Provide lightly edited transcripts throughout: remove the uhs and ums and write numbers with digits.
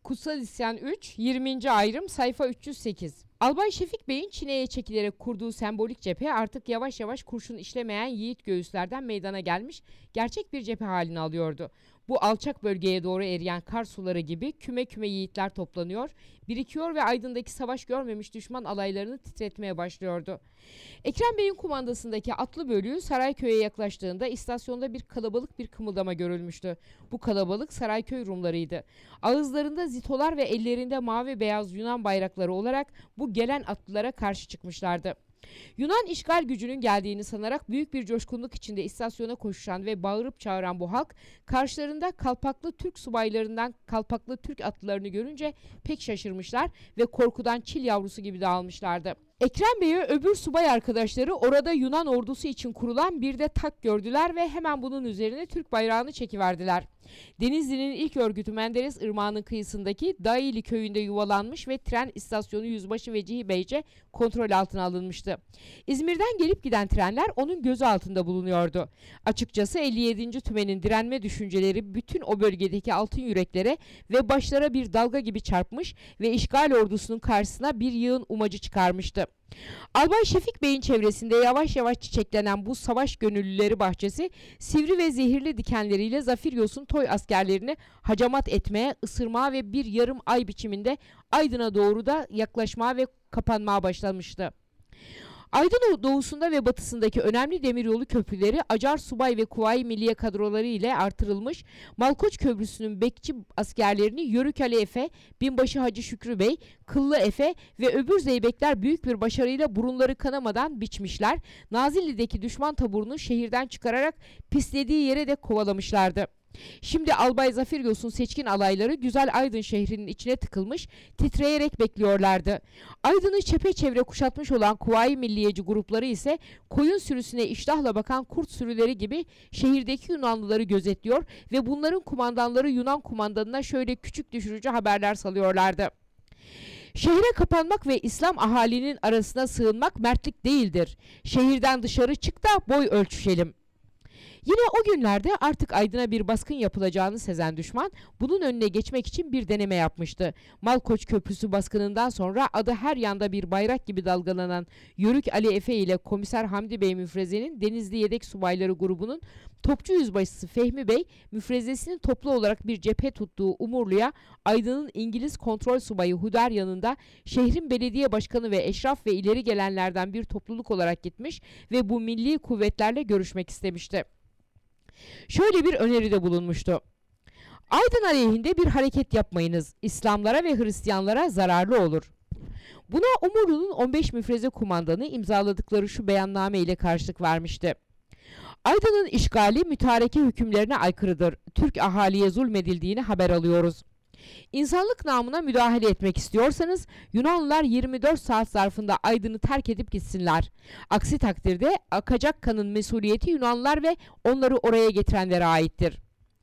Kutsal İsyan 3, 20. ayrım, sayfa 308. Albay Şefik Bey'in Çine'ye çekilerek kurduğu sembolik cephe artık yavaş yavaş kurşun işlemeyen yiğit göğüslerden meydana gelmiş, gerçek bir cephe halini alıyordu. Bu alçak bölgeye doğru eriyen kar suları gibi küme küme yiğitler toplanıyor, birikiyor ve Aydın'daki savaş görmemiş düşman alaylarını titretmeye başlıyordu. Ekrem Bey'in kumandasındaki atlı bölüğü Sarayköy'e yaklaştığında istasyonda bir kalabalık bir kımıldama görülmüştü. Bu kalabalık Sarayköy Rumlarıydı. Ağızlarında zitolar ve ellerinde mavi beyaz Yunan bayrakları olarak bu gelen atlılara karşı çıkmışlardı. Yunan işgal gücünün geldiğini sanarak büyük bir coşkunluk içinde istasyona koşuşan ve bağırıp çağıran bu halk, karşılarında kalpaklı Türk subaylarından kalpaklı Türk atlılarını görünce pek şaşırmışlar ve korkudan çil yavrusu gibi dağılmışlardı. Ekrem Bey'e öbür subay arkadaşları orada Yunan ordusu için kurulan bir de tak gördüler ve hemen bunun üzerine Türk bayrağını çekiverdiler. Denizli'nin ilk örgütü Menderes Irmağı'nın kıyısındaki Dağili köyünde yuvalanmış ve tren istasyonu Yüzbaşı Vecihi Beyce kontrol altına alınmıştı. İzmir'den gelip giden trenler onun gözü altında bulunuyordu. Açıkçası 57. Tümen'in direnme düşünceleri bütün o bölgedeki altın yüreklere ve başlara bir dalga gibi çarpmış ve işgal ordusunun karşısına bir yığın umacı çıkarmıştı. Albay Şefik Bey'in çevresinde yavaş yavaş çiçeklenen bu savaş gönüllüleri bahçesi, sivri ve zehirli dikenleriyle Zafiryos'un toy askerlerini hacamat etmeye, ısırmaya ve bir yarım ay biçiminde Aydın'a doğru da yaklaşmaya ve kapanmaya başlamıştı. Aydın doğusunda ve batısındaki önemli demiryolu köprüleri Acar Subay ve Kuvayi Milliye kadroları ile artırılmış, Malkoç Köprüsü'nün bekçi askerlerini Yörük Ali Efe, Binbaşı Hacı Şükrü Bey, Kıllı Efe ve öbür zeybekler büyük bir başarıyla burunları kanamadan biçmişler, Nazilli'deki düşman taburunu şehirden çıkararak pislediği yere de kovalamışlardı. Şimdi Albay Zafiryos'un seçkin alayları güzel Aydın şehrinin içine tıkılmış, titreyerek bekliyorlardı. Aydın'ı çepeçevre kuşatmış olan Kuvayi Milliyeci grupları ise koyun sürüsüne iştahla bakan kurt sürüleri gibi şehirdeki Yunanlıları gözetliyor ve bunların kumandanları Yunan kumandanına şöyle küçük düşürücü haberler salıyorlardı. Şehre kapanmak ve İslam ahalinin arasına sığınmak mertlik değildir. Şehirden dışarı çık da boy ölçüşelim. Yine o günlerde artık Aydın'a bir baskın yapılacağını sezen düşman bunun önüne geçmek için bir deneme yapmıştı. Malkoç Köprüsü baskınından sonra adı her yanda bir bayrak gibi dalgalanan Yörük Ali Efe ile Komiser Hamdi Bey müfrezenin Denizli Yedek Subayları grubunun topçu yüzbaşısı Fehmi Bey müfrezesinin toplu olarak bir cephe tuttuğu Umurlu'ya Aydın'ın İngiliz kontrol subayı Huder yanında şehrin belediye başkanı ve eşraf ve ileri gelenlerden bir topluluk olarak gitmiş ve bu milli kuvvetlerle görüşmek istemişti. Şöyle bir öneride bulunmuştu. Aydın aleyhinde bir hareket yapmayınız. İslamlara ve Hristiyanlara zararlı olur. Buna Umurlu'nun 15 müfreze kumandanı imzaladıkları şu beyanname ile karşılık vermişti. Aydın'ın işgali mütareke hükümlerine aykırıdır. Türk ahaliye zulmedildiğini haber alıyoruz. İnsanlık namına müdahale etmek istiyorsanız Yunanlılar 24 saat zarfında Aydın'ı terk edip gitsinler. Aksi takdirde akacak kanın mesuliyeti Yunanlılar ve onları oraya getirenlere aittir.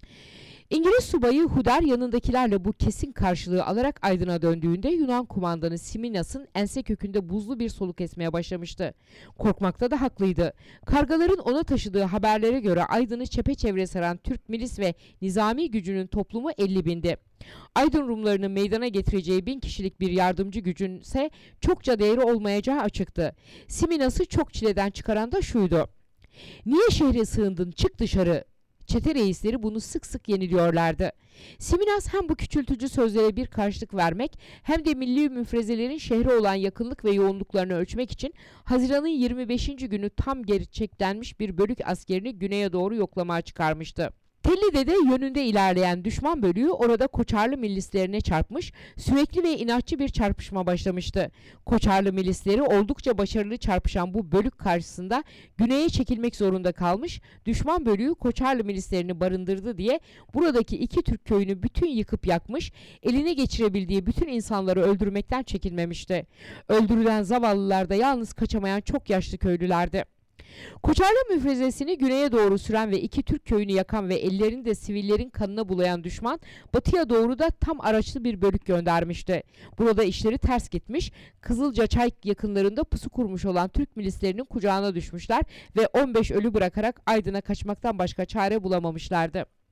İngiliz subayı Huder yanındakilerle bu kesin karşılığı alarak Aydın'a döndüğünde Yunan kumandanı Siminas'ın ense kökünde buzlu bir soluk esmeye başlamıştı. Korkmakta da haklıydı. Kargaların ona taşıdığı haberlere göre Aydın'ı çepeçevre saran Türk milis ve nizami gücünün toplumu 50 bindi. Aydın Rumlarının meydana getireceği 1000 kişilik bir yardımcı gücün ise çokça değeri olmayacağı açıktı. Siminas'ı çok çileden çıkaran da şuydu. Niye şehre sığındın, çık dışarı. Çete reisleri bunu sık sık yeniliyorlardı. Siminas hem bu küçültücü sözlere bir karşılık vermek hem de milli müfrezelerin şehre olan yakınlık ve yoğunluklarını ölçmek için Haziran'ın 25. günü tam gerçeklenmiş bir bölük askerini güneye doğru yoklamaya çıkarmıştı. Tellide'de yönünde ilerleyen düşman bölüğü orada Koçarlı milislerine çarpmış, sürekli ve inatçı bir çarpışma başlamıştı. Koçarlı milisleri oldukça başarılı çarpışan bu bölük karşısında güneye çekilmek zorunda kalmış, düşman bölüğü Koçarlı milislerini barındırdı diye buradaki 2 Türk köyünü bütün yıkıp yakmış, eline geçirebildiği bütün insanları öldürmekten çekinmemişti. Öldürülen zavallılar da yalnız kaçamayan çok yaşlı köylülerdi. Koçarlı müfrezesini güneye doğru süren ve 2 Türk köyünü yakan ve ellerini de sivillerin kanına bulayan düşman batıya doğru da tam araçlı bir bölük göndermişti. Burada işleri ters gitmiş, Kızılcaçay yakınlarında pusu kurmuş olan Türk milislerinin kucağına düşmüşler ve 15 ölü bırakarak Aydın'a kaçmaktan başka çare bulamamışlardı.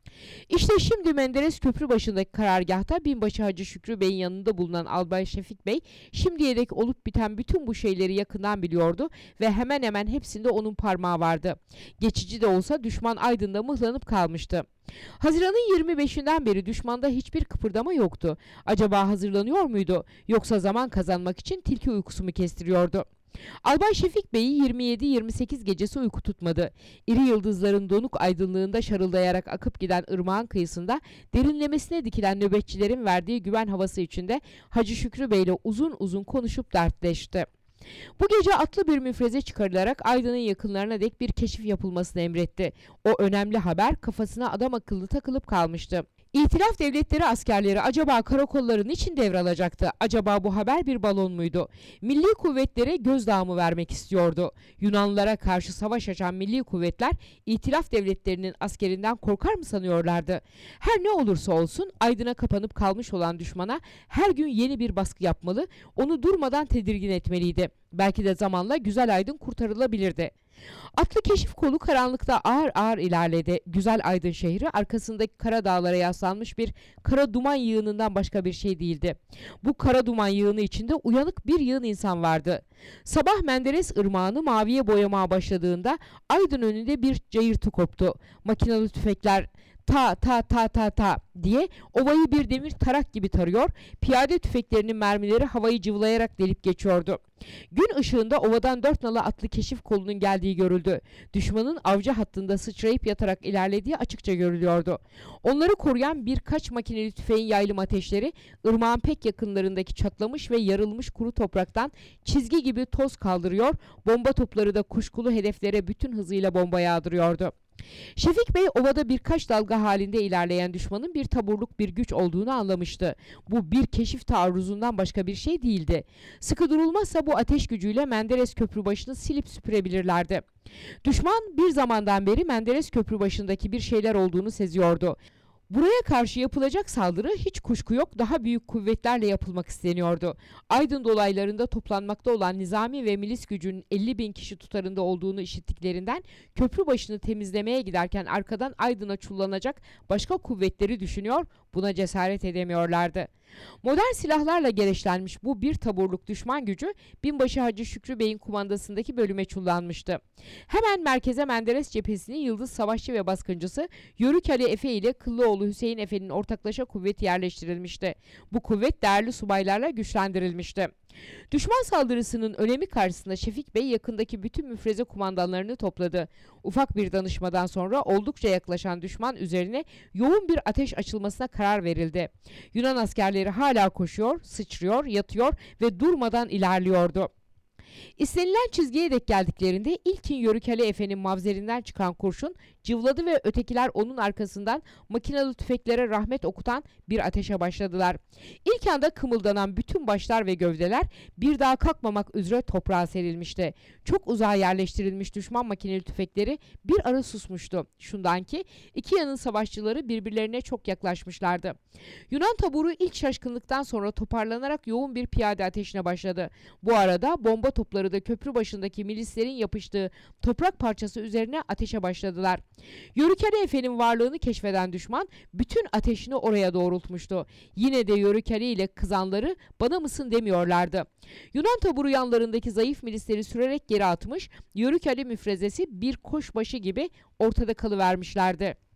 İşte şimdi Menderes Köprü başındaki karargahta binbaşı Hacı Şükrü Bey'in yanında bulunan Albay Şefik Bey şimdiye dek olup biten bütün bu şeyleri yakından biliyordu ve hemen hemen hepsinde onun parmağı vardı. Geçici de olsa düşman Aydın'da mıhlanıp kalmıştı. Haziran'ın 25'inden beri düşmanda hiçbir kıpırdama yoktu. Acaba hazırlanıyor muydu yoksa zaman kazanmak için tilki uykusu mu kestiriyordu? Albay Şefik Bey'i 27-28 gecesi uyku tutmadı. İri yıldızların donuk aydınlığında şarıldayarak akıp giden ırmağın kıyısında derinlemesine dikilen nöbetçilerin verdiği güven havası içinde Hacı Şükrü Bey'le uzun uzun konuşup dertleşti. Bu gece atlı bir müfreze çıkarılarak Aydın'ın yakınlarına dek bir keşif yapılmasını emretti. O önemli haber kafasına adam akıllı takılıp kalmıştı. İtilaf devletleri askerleri acaba karakolları niçin devralacaktı? Acaba bu haber bir balon muydu? Milli kuvvetlere gözdağı mı vermek istiyordu? Yunanlılara karşı savaş açan milli kuvvetler İtilaf devletlerinin askerinden korkar mı sanıyorlardı? Her ne olursa olsun Aydın'a kapanıp kalmış olan düşmana her gün yeni bir baskı yapmalı, onu durmadan tedirgin etmeliydi. Belki de zamanla Güzel Aydın kurtarılabilirdi. Atlı keşif kolu karanlıkta ağır ağır ilerledi. Güzel Aydın şehri arkasındaki kara dağlara yaslanmış bir kara duman yığınından başka bir şey değildi. Bu kara duman yığını içinde uyanık bir yığın insan vardı. Sabah Menderes ırmağını maviye boyamaya başladığında Aydın önünde bir cayırtı koptu. Makinalı tüfekler ta ta ta ta ta diye ovayı bir demir tarak gibi tarıyor, piyade tüfeklerinin mermileri havayı cıvılayarak delip geçiyordu. Gün ışığında ovadan 4 nala atlı keşif kolunun geldiği görüldü. Düşmanın avcı hattında sıçrayıp yatarak ilerlediği açıkça görülüyordu. Onları koruyan birkaç makineli tüfeğin yaylım ateşleri ırmağın pek yakınlarındaki çatlamış ve yarılmış kuru topraktan çizgi gibi toz kaldırıyor, bomba topları da kuşkulu hedeflere bütün hızıyla bomba yağdırıyordu. Şefik Bey ovada birkaç dalga halinde ilerleyen düşmanın bir taburluk bir güç olduğunu anlamıştı. Bu bir keşif taarruzundan başka bir şey değildi. Sıkı durulmazsa bu ateş gücüyle Menderes Köprü başını silip süpürebilirlerdi. Düşman bir zamandan beri Menderes Köprü başındaki bir şeyler olduğunu seziyordu. Buraya karşı yapılacak saldırı hiç kuşku yok daha büyük kuvvetlerle yapılmak isteniyordu. Aydın dolaylarında toplanmakta olan nizami ve milis gücünün 50.000 kişi tutarında olduğunu işittiklerinden köprü başını temizlemeye giderken arkadan Aydın'a çullanacak başka kuvvetleri düşünüyor, buna cesaret edemiyorlardı. Modern silahlarla gereçlenmiş bu bir taburluk düşman gücü binbaşı Hacı Şükrü Bey'in kumandasındaki bölüme çullanmıştı. Hemen merkeze Menderes cephesinin yıldız savaşçı ve baskıncısı Yörük Ali Efe ile Kıllıoğlu Hüseyin Efe'nin ortaklaşa kuvveti yerleştirilmişti. Bu kuvvet değerli subaylarla güçlendirilmişti. Düşman saldırısının önemi karşısında Şefik Bey yakındaki bütün müfreze kumandanlarını topladı. Ufak bir danışmadan sonra oldukça yaklaşan düşman üzerine yoğun bir ateş açılmasına karar verildi. Yunan askerleri hala koşuyor, sıçrıyor, yatıyor ve durmadan ilerliyordu. İstenilen çizgiye dek geldiklerinde ilkin Yörük Ali Efe'nin mavzerinden çıkan kurşun cıvladı ve ötekiler onun arkasından makinalı tüfeklere rahmet okutan bir ateşe başladılar. İlk anda kımıldanan bütün başlar ve gövdeler bir daha kalkmamak üzere toprağa serilmişti. Çok uzağa yerleştirilmiş düşman makineli tüfekleri bir ara susmuştu. Şundan ki iki yanın savaşçıları birbirlerine çok yaklaşmışlardı. Yunan taburu ilk şaşkınlıktan sonra toparlanarak yoğun bir piyade ateşine başladı. Bu arada bomba topları da köprü başındaki milislerin yapıştığı toprak parçası üzerine ateşe başladılar. Yörük Ali Efe'nin varlığını keşfeden düşman bütün ateşini oraya doğrultmuştu. Yine de Yörük Ali ile kızanları bana mısın demiyorlardı. Yunan taburu yanlarındaki zayıf milisleri sürerek geri atmış, Yörük Ali müfrezesi bir koşbaşı gibi ortada kalıvermişlerdi.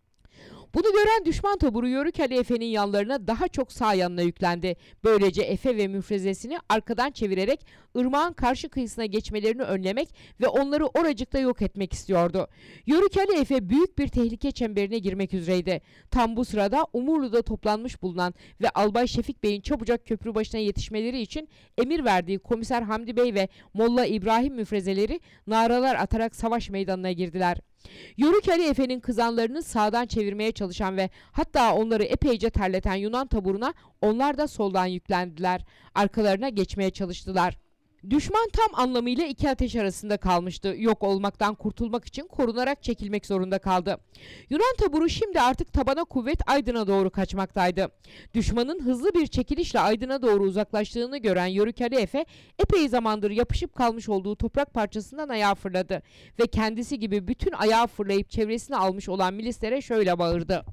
Bunu gören düşman taburu Yörük Ali Efe'nin yanlarına daha çok sağ yanına yüklendi. Böylece Efe ve müfrezesini arkadan çevirerek ırmağın karşı kıyısına geçmelerini önlemek ve onları oracıkta yok etmek istiyordu. Yörük Ali Efe büyük bir tehlike çemberine girmek üzereydi. Tam bu sırada Umurlu'da toplanmış bulunan ve Albay Şefik Bey'in çabucak köprü başına yetişmeleri için emir verdiği Komiser Hamdi Bey ve Molla İbrahim müfrezeleri naralar atarak savaş meydanına girdiler. Yörük Ali Efe'nin kızanlarını sağdan çevirmeye çalışan ve hatta onları epeyce terleten Yunan taburuna onlar da soldan yüklendiler. Arkalarına geçmeye çalıştılar. Düşman tam anlamıyla iki ateş arasında kalmıştı. Yok olmaktan kurtulmak için korunarak çekilmek zorunda kaldı. Yunan taburu şimdi artık tabana kuvvet Aydın'a doğru kaçmaktaydı. Düşmanın hızlı bir çekilişle Aydın'a doğru uzaklaştığını gören Yörük Ali Efe epey zamandır yapışıp kalmış olduğu toprak parçasından ayağa fırladı ve kendisi gibi bütün ayağı fırlayıp çevresine almış olan milislere şöyle bağırdı: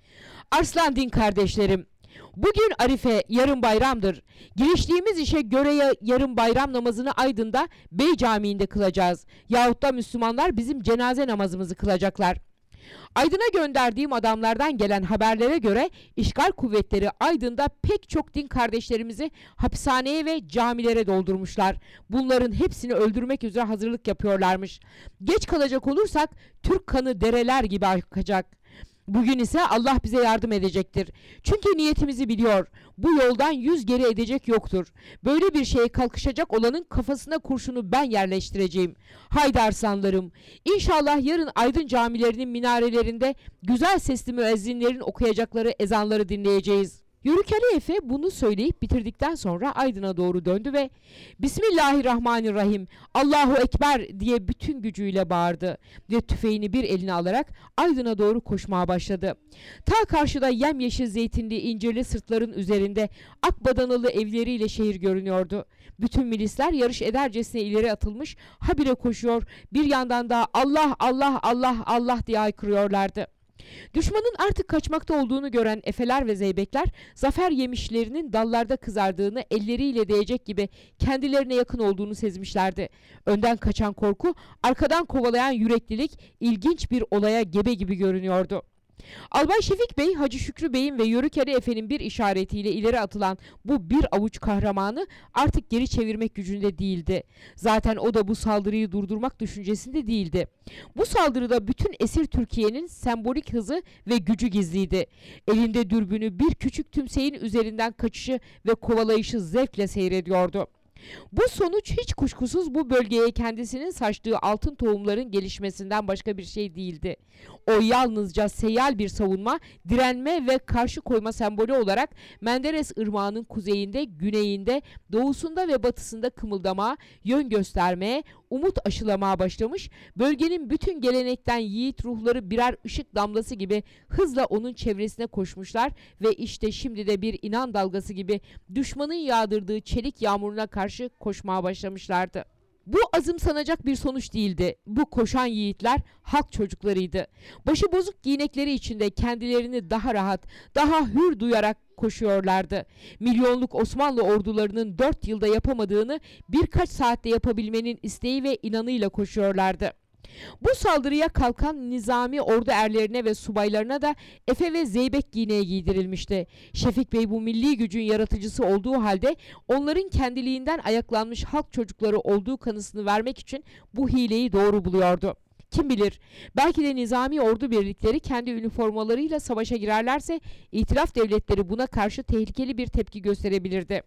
"Arslan din kardeşlerim! Bugün Arife, yarın bayramdır. Giriştiğimiz işe göre yarın bayram namazını Aydın'da Bey Camii'nde kılacağız. Yahut da Müslümanlar bizim cenaze namazımızı kılacaklar. Aydın'a gönderdiğim adamlardan gelen haberlere göre işgal kuvvetleri Aydın'da pek çok din kardeşlerimizi hapishaneye ve camilere doldurmuşlar. Bunların hepsini öldürmek üzere hazırlık yapıyorlarmış. Geç kalacak olursak Türk kanı dereler gibi akacak. Bugün ise Allah bize yardım edecektir. Çünkü niyetimizi biliyor. Bu yoldan yüz geri edecek yoktur. Böyle bir şeye kalkışacak olanın kafasına kurşunu ben yerleştireceğim. Haydi arslanlarım. İnşallah yarın Aydın camilerinin minarelerinde güzel sesli müezzinlerin okuyacakları ezanları dinleyeceğiz." Yörük Ali Efe bunu söyleyip bitirdikten sonra Aydın'a doğru döndü ve "Bismillahirrahmanirrahim, Allahu Ekber" diye bütün gücüyle bağırdı ve tüfeğini bir eline alarak Aydın'a doğru koşmaya başladı. Ta karşıda yemyeşil zeytinli incirli sırtların üzerinde akbadanalı evleriyle şehir görünüyordu. Bütün milisler yarış edercesine ileri atılmış, habire koşuyor, bir yandan da Allah Allah Allah Allah diye haykırıyorlardı. Düşmanın artık kaçmakta olduğunu gören Efeler ve Zeybekler, zafer yemişlerinin dallarda kızardığını, elleriyle değecek gibi kendilerine yakın olduğunu sezmişlerdi. Önden kaçan korku, arkadan kovalayan yüreklilik ilginç bir olaya gebe gibi görünüyordu. Albay Şefik Bey, Hacı Şükrü Bey'in ve Yörük Ali Efe'nin bir işaretiyle ileri atılan bu bir avuç kahramanı artık geri çevirmek gücünde değildi. Zaten o da bu saldırıyı durdurmak düşüncesinde değildi. Bu saldırıda bütün esir Türkiye'nin sembolik hızı ve gücü gizliydi. Elinde dürbünü bir küçük tümseyin üzerinden kaçışı ve kovalayışı zevkle seyrediyordu. Bu sonuç hiç kuşkusuz bu bölgeye kendisinin saçtığı altın tohumların gelişmesinden başka bir şey değildi. O yalnızca seyyal bir savunma, direnme ve karşı koyma sembolü olarak Menderes Irmağı'nın kuzeyinde, güneyinde, doğusunda ve batısında kımıldamaya, yön göstermeye, umut aşılamaya başlamış, bölgenin bütün gelenekten yiğit ruhları birer ışık damlası gibi hızla onun çevresine koşmuşlar ve işte şimdi de bir inan dalgası gibi düşmanın yağdırdığı çelik yağmuruna karşı koşmaya başlamışlardı. Bu azımsanacak bir sonuç değildi. Bu koşan yiğitler halk çocuklarıydı. Başı bozuk giynekleri içinde kendilerini daha rahat, daha hür duyarak koşuyorlardı. Milyonluk Osmanlı ordularının 4 yılda yapamadığını birkaç saatte yapabilmenin isteği ve inanıyla koşuyorlardı. Bu saldırıya kalkan nizami ordu erlerine ve subaylarına da Efe ve Zeybek giyneği giydirilmişti. Şefik Bey bu milli gücün yaratıcısı olduğu halde onların kendiliğinden ayaklanmış halk çocukları olduğu kanısını vermek için bu hileyi doğru buluyordu. Kim bilir, belki de nizami ordu birlikleri kendi üniformalarıyla savaşa girerlerse itilaf devletleri buna karşı tehlikeli bir tepki gösterebilirdi.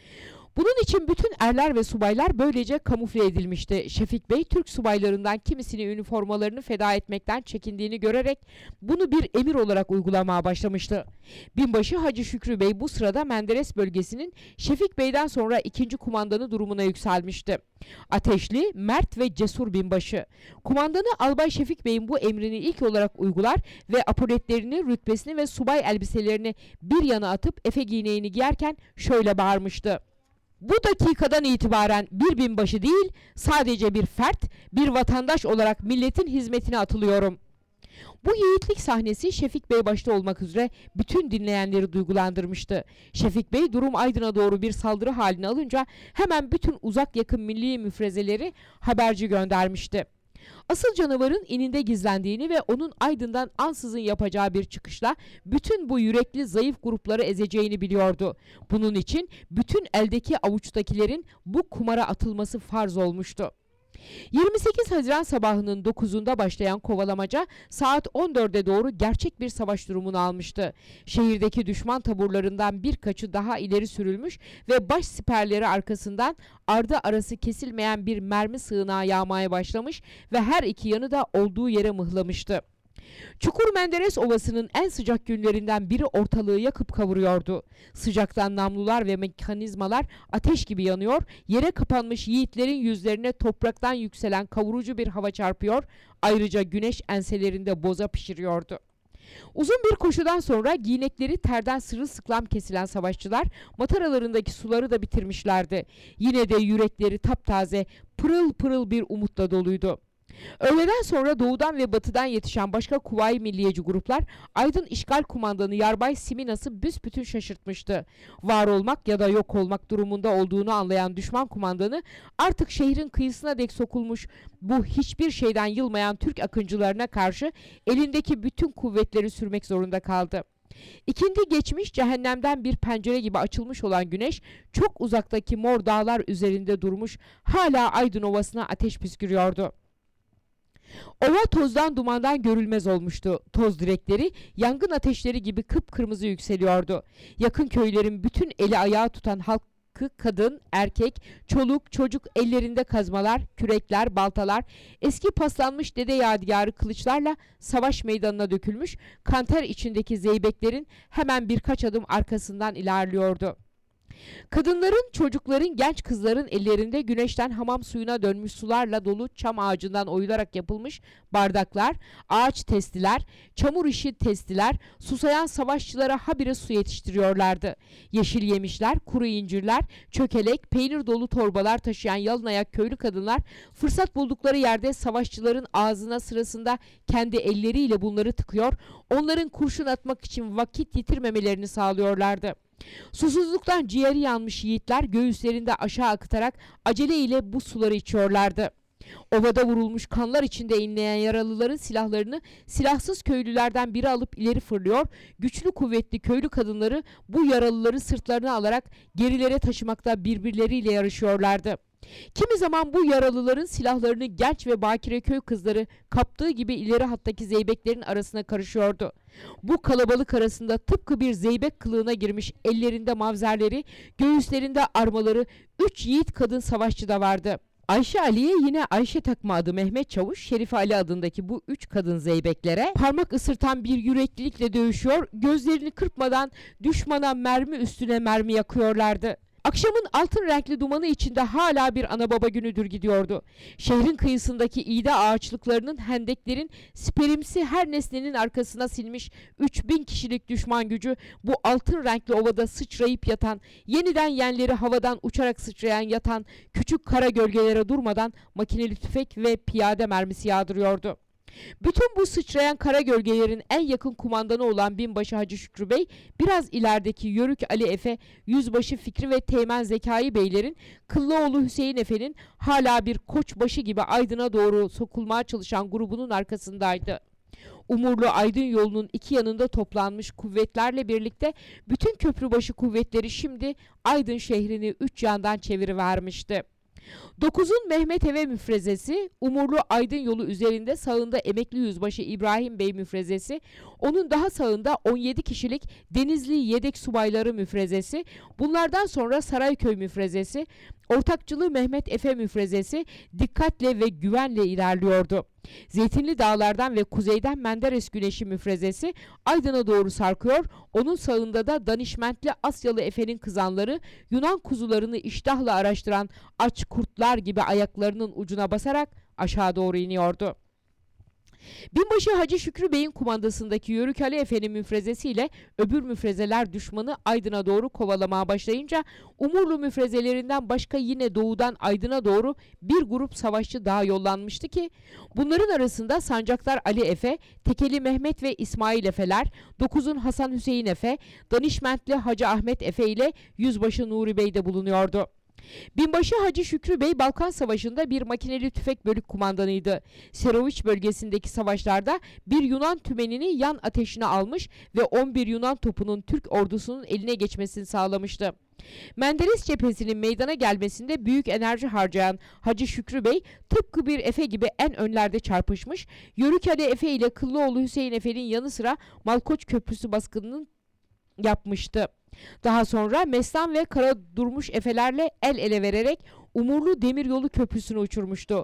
Bunun için bütün erler ve subaylar böylece kamufle edilmişti. Şefik Bey, Türk subaylarından kimisini üniformalarını feda etmekten çekindiğini görerek bunu bir emir olarak uygulamaya başlamıştı. Binbaşı Hacı Şükrü Bey bu sırada Menderes bölgesinin Şefik Bey'den sonra ikinci kumandanı durumuna yükselmişti. Ateşli, mert ve cesur binbaşı. Kumandanı Albay Şefik Bey'in bu emrini ilk olarak uygular ve apoletlerini, rütbesini ve subay elbiselerini bir yana atıp Efe giyneğini giyerken şöyle bağırmıştı: "Bu dakikadan itibaren bir binbaşı değil, sadece bir fert, bir vatandaş olarak milletin hizmetine atılıyorum." Bu yiğitlik sahnesi Şefik Bey başta olmak üzere bütün dinleyenleri duygulandırmıştı. Şefik Bey durum Aydın'a doğru bir saldırı haline alınca hemen bütün uzak yakın milli müfrezeleri haberci göndermişti. Asıl canavarın ininde gizlendiğini ve onun Aydın'dan ansızın yapacağı bir çıkışla bütün bu yürekli zayıf grupları ezeceğini biliyordu. Bunun için bütün eldeki avuçtakilerin bu kumara atılması farz olmuştu. 28 Haziran sabahının 9'unda başlayan kovalamaca saat 14'e doğru gerçek bir savaş durumunu almıştı. Şehirdeki düşman taburlarından birkaçı daha ileri sürülmüş ve baş siperleri arkasından ardı arası kesilmeyen bir mermi sığınağı yağmaya başlamış ve her iki yanı da olduğu yere mıhlamıştı. Çukur Menderes Ovası'nın en sıcak günlerinden biri ortalığı yakıp kavuruyordu. Sıcaktan namlular ve mekanizmalar ateş gibi yanıyor, yere kapanmış yiğitlerin yüzlerine topraktan yükselen kavurucu bir hava çarpıyor, ayrıca güneş enselerinde boza pişiriyordu. Uzun bir koşudan sonra giyinekleri terden sırılsıklam kesilen savaşçılar mataralarındaki suları da bitirmişlerdi. Yine de yürekleri taptaze, pırıl pırıl bir umutla doluydu. Öğleden sonra doğudan ve batıdan yetişen başka Kuvayi Milliyeci gruplar Aydın İşgal Kumandanı Yarbay Siminas'ı büsbütün şaşırtmıştı. Var olmak ya da yok olmak durumunda olduğunu anlayan düşman kumandanı artık şehrin kıyısına dek sokulmuş bu hiçbir şeyden yılmayan Türk akıncılarına karşı elindeki bütün kuvvetleri sürmek zorunda kaldı. İkindi geçmiş, cehennemden bir pencere gibi açılmış olan güneş çok uzaktaki mor dağlar üzerinde durmuş, hala Aydın Ovası'na ateş püskürüyordu. Ova tozdan dumandan görülmez olmuştu. Toz direkleri yangın ateşleri gibi kıpkırmızı yükseliyordu. Yakın köylerin bütün eli ayağı tutan halkı, kadın, erkek, çoluk, çocuk ellerinde kazmalar, kürekler, baltalar, eski paslanmış dede yadigarı kılıçlarla savaş meydanına dökülmüş, kanter içindeki zeybeklerin hemen birkaç adım arkasından ilerliyordu. Kadınların, çocukların, genç kızların ellerinde güneşten hamam suyuna dönmüş sularla dolu çam ağacından oyularak yapılmış bardaklar, ağaç testiler, çamur işi testiler, susayan savaşçılara habire su yetiştiriyorlardı. Yeşil yemişler, kuru incirler, çökelek, peynir dolu torbalar taşıyan yalın ayak köylü kadınlar fırsat buldukları yerde savaşçıların ağzına sırasında kendi elleriyle bunları tıkıyor, onların kurşun atmak için vakit yitirmemelerini sağlıyorlardı. Susuzluktan ciğeri yanmış yiğitler göğüslerinde aşağı akıtarak aceleyle bu suları içiyorlardı. Ovada vurulmuş kanlar içinde inleyen yaralıların silahlarını silahsız köylülerden biri alıp ileri fırlıyor, güçlü kuvvetli köylü kadınları bu yaralıları sırtlarına alarak gerilere taşımakta birbirleriyle yarışıyorlardı. Kimi zaman bu yaralıların silahlarını genç ve bakire köy kızları kaptığı gibi ileri hattaki zeybeklerin arasına karışıyordu. Bu kalabalık arasında tıpkı bir zeybek kılığına girmiş ellerinde mavzerleri, göğüslerinde armaları 3 yiğit kadın savaşçı da vardı. Ayşe Ali'ye yine Ayşe takma adı Mehmet Çavuş, Şerife Ali adındaki bu 3 kadın zeybeklere parmak ısırtan bir yüreklilikle dövüşüyor, gözlerini kırpmadan düşmana mermi üstüne mermi yakıyorlardı. Akşamın altın renkli dumanı içinde hala bir ana baba günüdür gidiyordu. Şehrin kıyısındaki iğde ağaçlıklarının, hendeklerin, siperimsi her nesnenin arkasına silmiş 3000 kişilik düşman gücü bu altın renkli ovada sıçrayıp yatan, yeniden yenleri havadan uçarak sıçrayan yatan küçük kara gölgelere durmadan makineli tüfek ve piyade mermisi yağdırıyordu. Bütün bu sıçrayan kara gölgelerin en yakın kumandanı olan binbaşı Hacı Şükrü Bey, biraz ilerideki Yörük Ali Efe, Yüzbaşı Fikri ve Teğmen Zekai Beylerin, Kıllıoğlu Hüseyin Efe'nin hala bir koçbaşı gibi Aydın'a doğru sokulmaya çalışan grubunun arkasındaydı. Umurlu Aydın yolunun iki yanında toplanmış kuvvetlerle birlikte bütün köprübaşı kuvvetleri şimdi Aydın şehrini 3 yandan çevirivermişti. 9'un Mehmet Eve müfrezesi, Umurlu Aydın yolu üzerinde sağında emekli yüzbaşı İbrahim Bey müfrezesi, onun daha sağında 17 kişilik Denizli Yedek Subayları müfrezesi, bunlardan sonra Sarayköy müfrezesi, Ortakçılı Mehmet Efe müfrezesi dikkatle ve güvenle ilerliyordu. Zeytinli Dağlardan ve kuzeyden Menderes Güneşi müfrezesi Aydın'a doğru sarkıyor, onun sağında da Danişmentli Asyalı Efe'nin kızanları Yunan kuzularını iştahla araştıran aç kurtlar gibi ayaklarının ucuna basarak aşağı doğru iniyordu. Binbaşı Hacı Şükrü Bey'in kumandasındaki Yörük Ali Efe'nin müfrezesiyle öbür müfrezeler düşmanı Aydın'a doğru kovalamaya başlayınca Umurlu müfrezelerinden başka yine doğudan Aydın'a doğru bir grup savaşçı daha yollanmıştı ki bunların arasında Sancaktar Ali Efe, Tekeli Mehmet ve İsmail Efeler, 9'un Hasan Hüseyin Efe, Danişmentli Hacı Ahmet Efe ile Yüzbaşı Nuri Bey de bulunuyordu. Binbaşı Hacı Şükrü Bey Balkan Savaşı'nda bir makineli tüfek bölük kumandanıydı. Seroviç bölgesindeki savaşlarda bir Yunan tümenini yan ateşine almış ve 11 Yunan topunun Türk ordusunun eline geçmesini sağlamıştı. Menderes cephesinin meydana gelmesinde büyük enerji harcayan Hacı Şükrü Bey tıpkı bir Efe gibi en önlerde çarpışmış, Yörük Ali Efe ile Kıllıoğlu Hüseyin Efe'nin yanı sıra Malkoç Köprüsü baskınının yapmıştı. Daha sonra Mestan ve Kara Durmuş Efelerle el ele vererek Umurlu Demiryolu Köprüsü'nü uçurmuştu.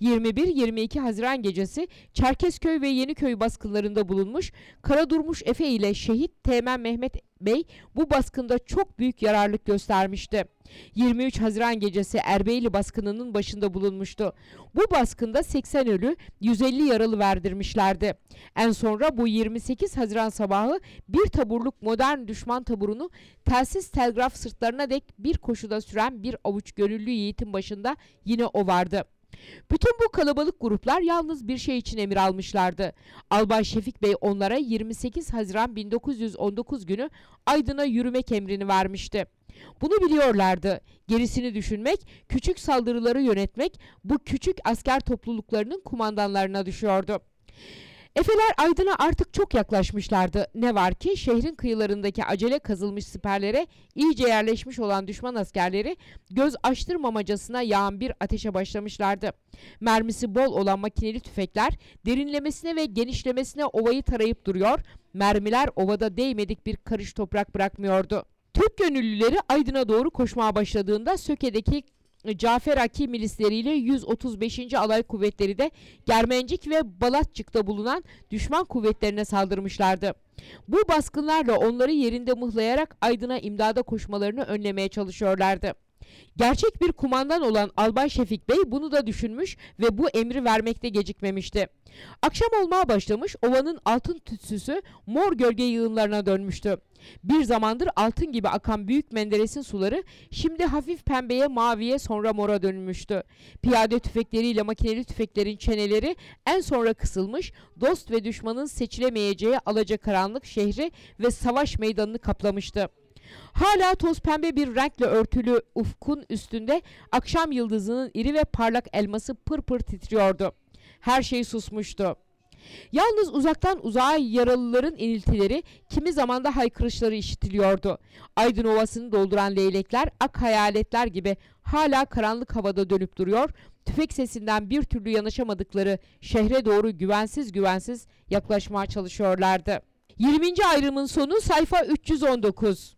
21-22 Haziran gecesi Çerkezköy ve Yeniköy baskınlarında bulunmuş, Karadurmuş Efe ile şehit Teğmen Mehmet Bey bu baskında çok büyük yararlılık göstermişti. 23 Haziran gecesi Erbeyli baskınının başında bulunmuştu. Bu baskında 80 ölü, 150 yaralı verdirmişlerdi. En sonra bu 28 Haziran sabahı bir taburluk modern düşman taburunu telsiz telgraf sırtlarına dek bir koşuda süren bir avuç gönüllü yiğitin başında yine o vardı. Bütün bu kalabalık gruplar yalnız bir şey için emir almışlardı. Albay Şefik Bey onlara 28 Haziran 1919 günü Aydın'a yürümek emrini vermişti. Bunu biliyorlardı. Gerisini düşünmek, küçük saldırıları yönetmek bu küçük asker topluluklarının kumandanlarına düşüyordu. Efeler Aydın'a artık çok yaklaşmışlardı. Ne var ki şehrin kıyılarındaki acele kazılmış siperlere iyice yerleşmiş olan düşman askerleri göz açtırmamacasına yağan bir ateşe başlamışlardı. Mermisi bol olan makineli tüfekler derinlemesine ve genişlemesine ovayı tarayıp duruyor, mermiler ovada değmedik bir karış toprak bırakmıyordu. Türk gönüllüleri Aydın'a doğru koşmaya başladığında Söke'deki Caferaki milisleriyle 135. Alay Kuvvetleri de Germencik ve Balatçık'ta bulunan düşman kuvvetlerine saldırmışlardı. Bu baskınlarla onları yerinde mıhlayarak Aydın'a imdada koşmalarını önlemeye çalışıyorlardı. Gerçek bir kumandan olan Albay Şefik Bey bunu da düşünmüş ve bu emri vermekte gecikmemişti. Akşam olmaya başlamış, ovanın altın tütsüsü mor gölge yığınlarına dönmüştü. Bir zamandır altın gibi akan Büyük Menderes'in suları şimdi hafif pembeye, maviye, sonra mora dönmüştü. Piyade tüfekleriyle makineli tüfeklerin çeneleri en sonra kısılmış, dost ve düşmanın seçilemeyeceği alacakaranlık şehri ve savaş meydanını kaplamıştı. Hala toz pembe bir renkle örtülü ufkun üstünde akşam yıldızının iri ve parlak elması pır pır titriyordu. Her şey susmuştu. Yalnız uzaktan uzağa yaralıların iniltileri, kimi zaman da haykırışları işitiliyordu. Aydın Ovası'nı dolduran leylekler ak hayaletler gibi hala karanlık havada dönüp duruyor, tüfek sesinden bir türlü yanaşamadıkları şehre doğru güvensiz güvensiz yaklaşmaya çalışıyorlardı. 20. ayrımın sonu sayfa 319.